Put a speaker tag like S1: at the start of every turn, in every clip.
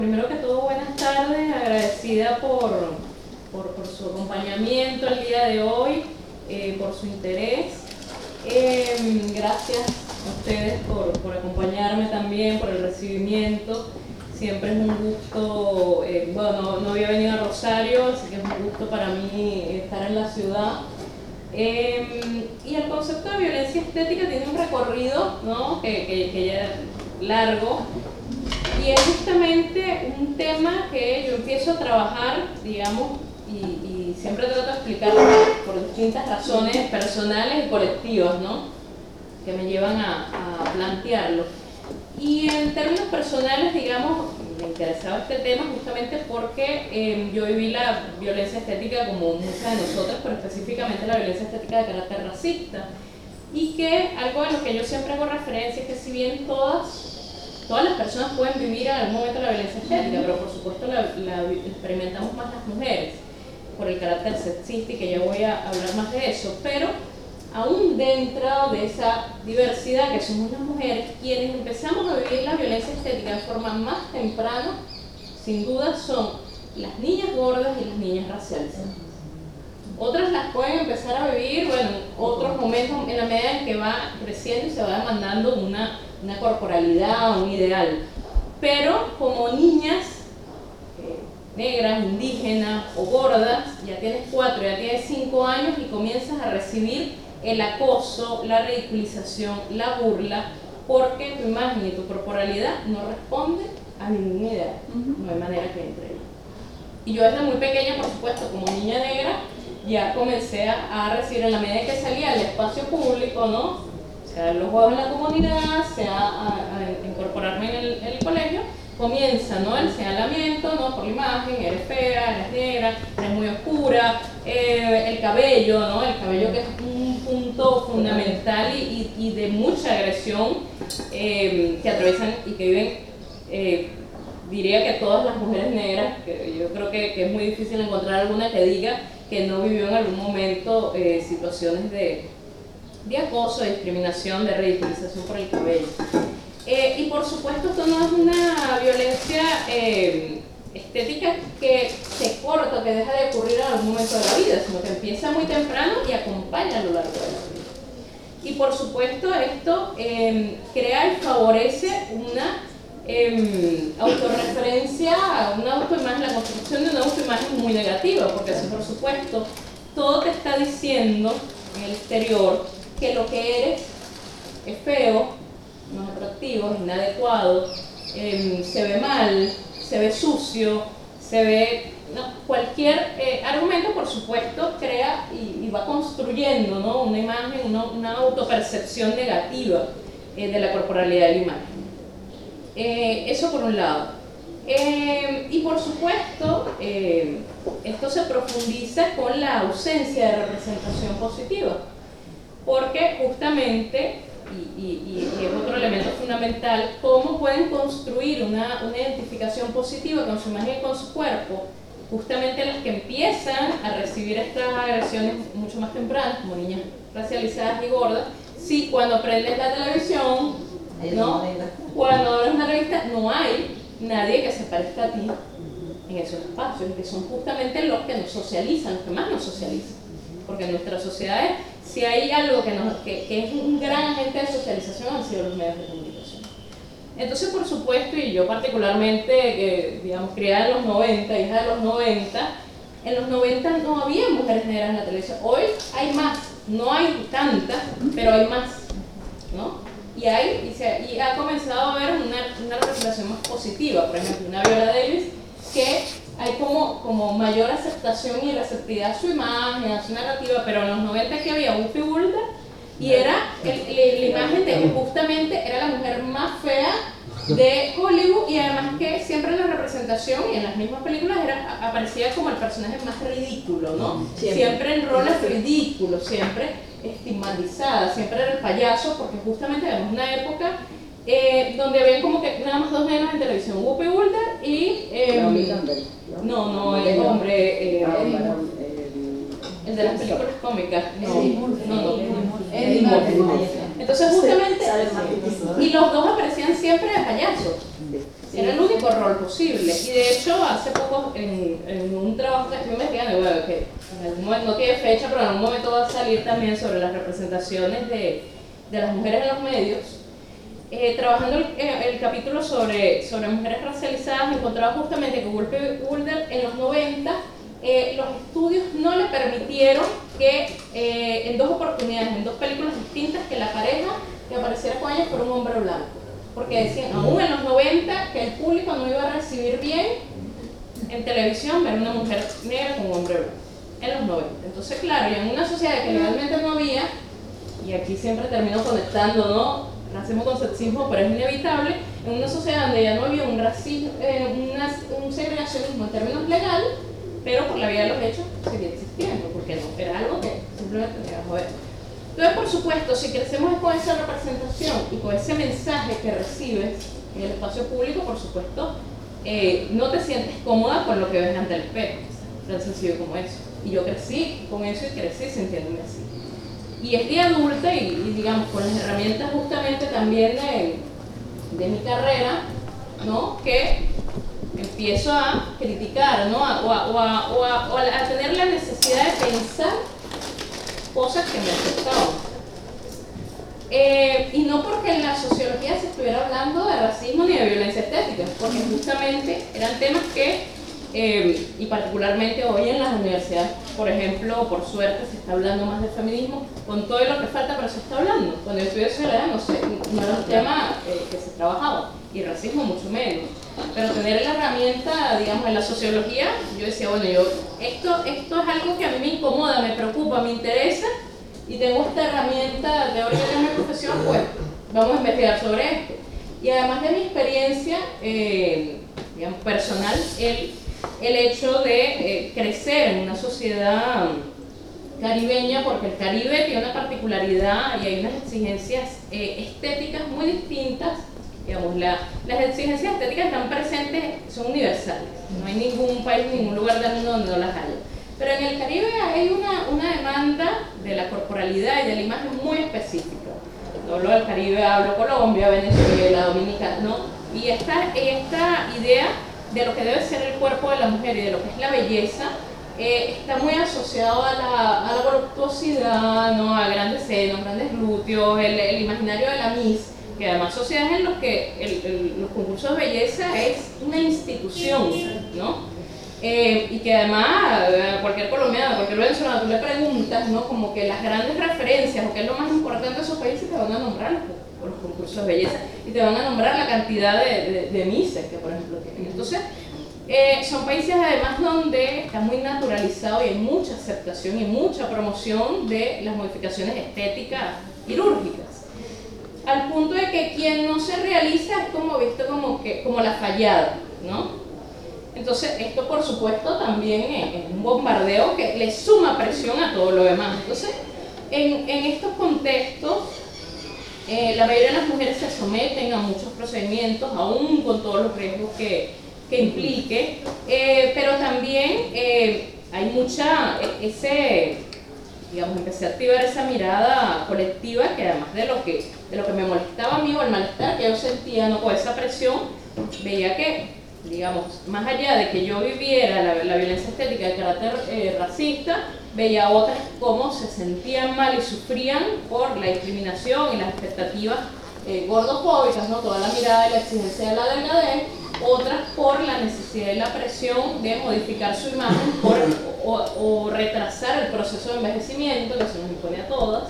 S1: Primero que todo, buenas tardes, agradecida por su acompañamiento el día de hoy, por su interés. Gracias a ustedes por acompañarme también, por el recibimiento. Siempre es un gusto, bueno, no había venido a Rosario, así que es un gusto para mí estar en la ciudad. Y el concepto de violencia estética tiene un recorrido, ¿no? que ya es largo, y es justamente un tema que yo empiezo a trabajar, digamos, y siempre trato de explicarlo por distintas razones personales y colectivas, ¿no? Que me llevan a plantearlo. Y en términos personales, digamos, me interesaba este tema justamente porque yo viví la violencia estética como muchas de nosotras, pero específicamente la violencia estética de carácter racista. Y que algo de lo que yo siempre hago referencia es que si bien todas las personas pueden vivir en algún momento la violencia estética, pero por supuesto la experimentamos más las mujeres, por el carácter sexista, y que ya voy a hablar más de eso, pero aún dentro de esa diversidad que somos las mujeres, quienes empezamos a vivir la violencia estética de forma más temprana, sin duda son las niñas gordas y las niñas racializadas. Otras las pueden empezar a vivir, bueno, en otros momentos en la medida en que va creciendo y se va demandando una corporalidad, un ideal. Pero como niñas negras, indígenas o gordas, ya tienes 4, ya tienes 5 años y comienzas a recibir el acoso, la ridiculización, la burla, porque tu imagen y tu corporalidad no responden a ninguna idea, no hay manera que entre ellas. Y yo desde muy pequeña, por supuesto, como niña negra, ya comencé a recibir, en la medida que salía al espacio público, ¿no? Sea los juegos en la comunidad, sea a incorporarme en el colegio, comienza, ¿no? El señalamiento, ¿no? Por la imagen, eres fea, eres negra, eres muy oscura, el cabello, ¿no? El cabello que es un punto fundamental y de mucha agresión que atraviesan y que viven, diría que todas las mujeres negras, que yo creo que es muy difícil encontrar alguna que diga que no vivió en algún momento situaciones de acoso, de discriminación, de ridiculización por el cabello. Y por supuesto esto no es una violencia estética que se corta, que deja de ocurrir en algún momento de la vida, sino que empieza muy temprano y acompaña a lo largo de la vida. Y por supuesto esto crea y favorece una autorreferencia, una autoimagen, la construcción de una autoimagen muy negativa, porque si por supuesto todo te está diciendo en el exterior que lo que eres es feo, no es atractivo, es inadecuado, se ve mal, se ve sucio, se ve, ¿no? Cualquier argumento, por supuesto, crea y va construyendo, ¿no? Una imagen, una autopercepción negativa de la corporalidad de la imagen. Eso por un lado. Y por supuesto, esto se profundiza con la ausencia de representación positiva, porque justamente, y es otro elemento fundamental, cómo pueden construir una identificación positiva con su imagen y con su cuerpo, justamente las que empiezan a recibir estas agresiones mucho más tempranas, como niñas racializadas y gordas. Sí, cuando prendes la televisión, ¿no? Cuando abres una revista, no hay nadie que se parezca a ti en esos espacios, que son justamente los que nos socializan, los que más nos socializan. Porque en nuestras sociedades, si hay algo que es un gran agente de socialización, han sido los medios de comunicación. Entonces, por supuesto, y yo particularmente, digamos, criada en los 90, hija de los 90, en los 90 no había mujeres negras en la televisión. Hoy hay más, no hay tantas, pero hay más, ¿no? Y ha comenzado a haber una representación más positiva. Por ejemplo, una Viola Davis, que hay como mayor aceptación y receptividad a su imagen, a su narrativa, pero en los 90 que había Whoopi Goldberg, y era la imagen de que justamente era la mujer más fea de Hollywood, y además que siempre en la representación y en las mismas películas aparecía como el personaje más ridículo, ¿no? Siempre en roles ridículos, siempre estigmatizada, siempre era el payaso, porque justamente vemos una época donde había como que nada más dos nenas en televisión, Whoopi Goldberg y el hombre, el de las películas cómicas, Eddie Murphy. Entonces justamente, y los dos aparecían siempre de payasos. Era el único rol posible. Y de hecho, hace poco, en un trabajo que estoy investigando, bueno, que en algún momento, no tiene fecha, pero en algún momento va a salir también sobre las representaciones de las mujeres en los medios, trabajando el capítulo sobre mujeres racializadas, encontraba justamente que Whoopi Goldberg en los 90, los estudios no le permitieron que en 2 oportunidades, en 2 películas distintas, que la pareja que apareciera con ella fuera un hombre blanco. Porque decían, aún en los 90, que el público no iba a recibir bien en televisión ver una mujer negra con un hombre blanco. En los 90. Entonces, claro, y en una sociedad que legalmente no había, y aquí siempre termino conectando, ¿no? Racismo con sexismo, pero es inevitable, en una sociedad donde ya no había un racismo, un segregacionismo en términos legales, pero por la vía de los hechos seguía existiendo, porque no era algo que simplemente teníamos que ver. Entonces, por supuesto, si crecemos con esa representación y con ese mensaje que recibes en el espacio público, por supuesto, no te sientes cómoda con lo que ves ante el espejo, tan sencillo como eso. Y yo crecí con eso y crecí sintiéndome así. Y es de adulta y digamos, con las herramientas justamente también de mi carrera, ¿no? Que empiezo a criticar, ¿no? O a tener la necesidad de pensar cosas que me afectaban. Y no porque en la sociología se estuviera hablando de racismo ni de violencia estética, porque justamente eran temas que, y particularmente hoy en las universidades, por ejemplo, por suerte se está hablando más de feminismo, con todo lo que falta, pero se está hablando. Cuando yo estudié sociología, no sé, no era un tema que se trabajaba, y racismo mucho menos. Pero tener la herramienta, digamos, en la sociología, yo decía, bueno, esto es algo que a mí me incomoda, me preocupa, me interesa, y tengo esta herramienta teórica en mi profesión, pues vamos a investigar sobre esto. Y además de mi experiencia, digamos, personal, el hecho de crecer en una sociedad caribeña, porque el Caribe tiene una particularidad y hay unas exigencias estéticas muy distintas. Digamos, las exigencias estéticas están presentes, son universales. No hay ningún país, ningún lugar del mundo donde no las haya. Pero en el Caribe hay una demanda de la corporalidad y de la imagen muy específica. No hablo del Caribe, hablo Colombia, Venezuela, Dominicana, ¿no? Y esta idea de lo que debe ser el cuerpo de la mujer y de lo que es la belleza está muy asociado a la voluptuosidad, ¿no? A grandes senos, grandes glúteos, el imaginario de la Miss, que además sociedades en los que los concursos de belleza es una institución, ¿no? Y que además a cualquier colombiano, a cualquier venezolano, tú le preguntas, ¿no? Como que las grandes referencias o qué es lo más importante de esos países, te van a nombrar los concursos de belleza y te van a nombrar la cantidad de misses que, por ejemplo, tienen. Entonces, son países además donde está muy naturalizado y hay mucha aceptación y mucha promoción de las modificaciones estéticas quirúrgicas, al punto de que quien no se realiza es como visto como la fallada, ¿no? Entonces, esto por supuesto también es un bombardeo que le suma presión a todo lo demás. Entonces, en estos contextos, la mayoría de las mujeres se someten a muchos procedimientos, aún con todos los riesgos que implique, pero también hay mucha, digamos, empecé a activar esa mirada colectiva que además de lo que me molestaba a mí o el malestar que yo sentía, ¿no? Con esa presión, veía que, digamos, más allá de que yo viviera la violencia estética de carácter racista, veía a otras cómo se sentían mal y sufrían por la discriminación y las expectativas gordofóbicas, ¿no? Toda la mirada y la exigencia de la delgadez, otras por la necesidad y la presión de modificar su imagen o retrasar el proceso de envejecimiento que se nos impone a todas.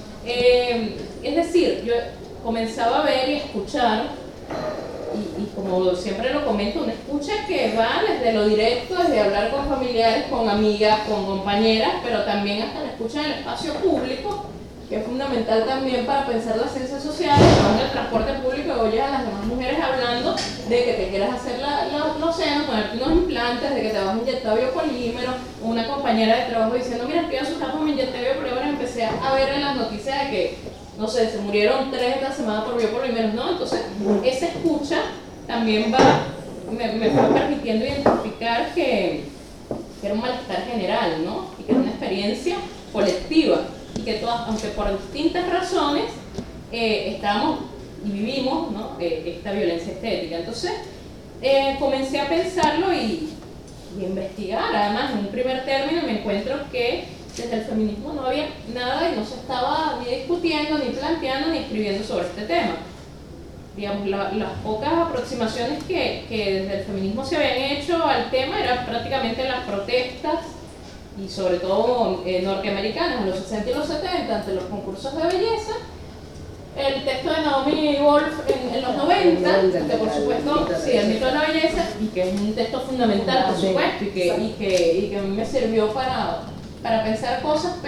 S1: Es decir, yo comenzaba a ver y escuchar, y como siempre lo comento, una escucha que va desde lo directo, desde hablar con familiares, con amigas, con compañeras, pero también hasta la escucha en el espacio público, que es fundamental también para pensar las ciencias sociales. En el transporte público oyes a las demás mujeres hablando de que te quieras hacer los senos, ponerte unos implantes, de que te vas a inyectar biopolímero, o una compañera de trabajo diciendo, mira, estoy asustada porque me inyecté biopolímero, empecé a ver en las noticias de que, no sé, se murieron 3 esta semana por biopolímeros, ¿no? Entonces, esa escucha también me fue permitiendo identificar que era un malestar general, ¿no? Y que era una experiencia colectiva, y que todas, aunque por distintas razones, estábamos y vivimos, ¿no? Esta violencia estética. Entonces, comencé a pensarlo y investigar. Además, en un primer término me encuentro que desde el feminismo no había nada y no se estaba ni discutiendo, ni planteando, ni escribiendo sobre este tema. Digamos, las pocas aproximaciones que desde el feminismo se habían hecho al tema eran prácticamente las protestas, y sobre todo norteamericanas, en los 60 y los 70, ante los concursos de belleza. El texto de Naomi Wolf en los 90, que por supuesto, sí, el mito de la belleza, y que es un texto fundamental, por supuesto, y que a mí me sirvió para pensar cosas.